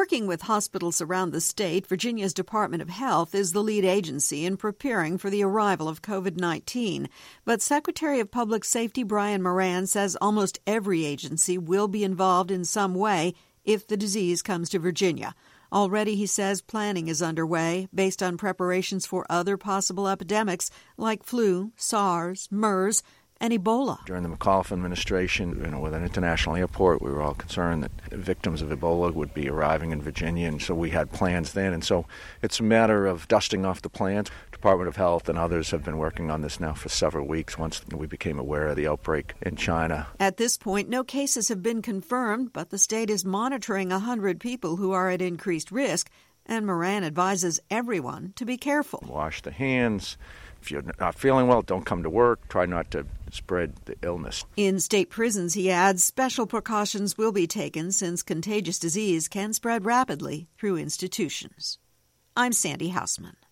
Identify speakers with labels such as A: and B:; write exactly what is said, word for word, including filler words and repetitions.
A: Working with hospitals around the state, Virginia's Department of Health is the lead agency in preparing for the arrival of covid nineteen. But Secretary of Public Safety Brian Moran says almost every agency will be involved in some way if the disease comes to Virginia. Already, he says, planning is underway based on preparations for other possible epidemics like flu, SARS, MERS, and Ebola.
B: During the McAuliffe administration, you know, with an international airport, we were all concerned that victims of Ebola would be arriving in Virginia, and so we had plans then. And so it's a matter of dusting off the plans. Department of Health and others have been working on this now for several weeks once we became aware of the outbreak in China.
A: At this point, no cases have been confirmed, but the state is monitoring one hundred people who are at increased risk, and Moran advises everyone to be careful.
B: Wash the hands. If you're not feeling well, don't come to work. Try not to spread the illness.
A: In state prisons, he adds, special precautions will be taken since contagious disease can spread rapidly through institutions. I'm Sandy Hausman.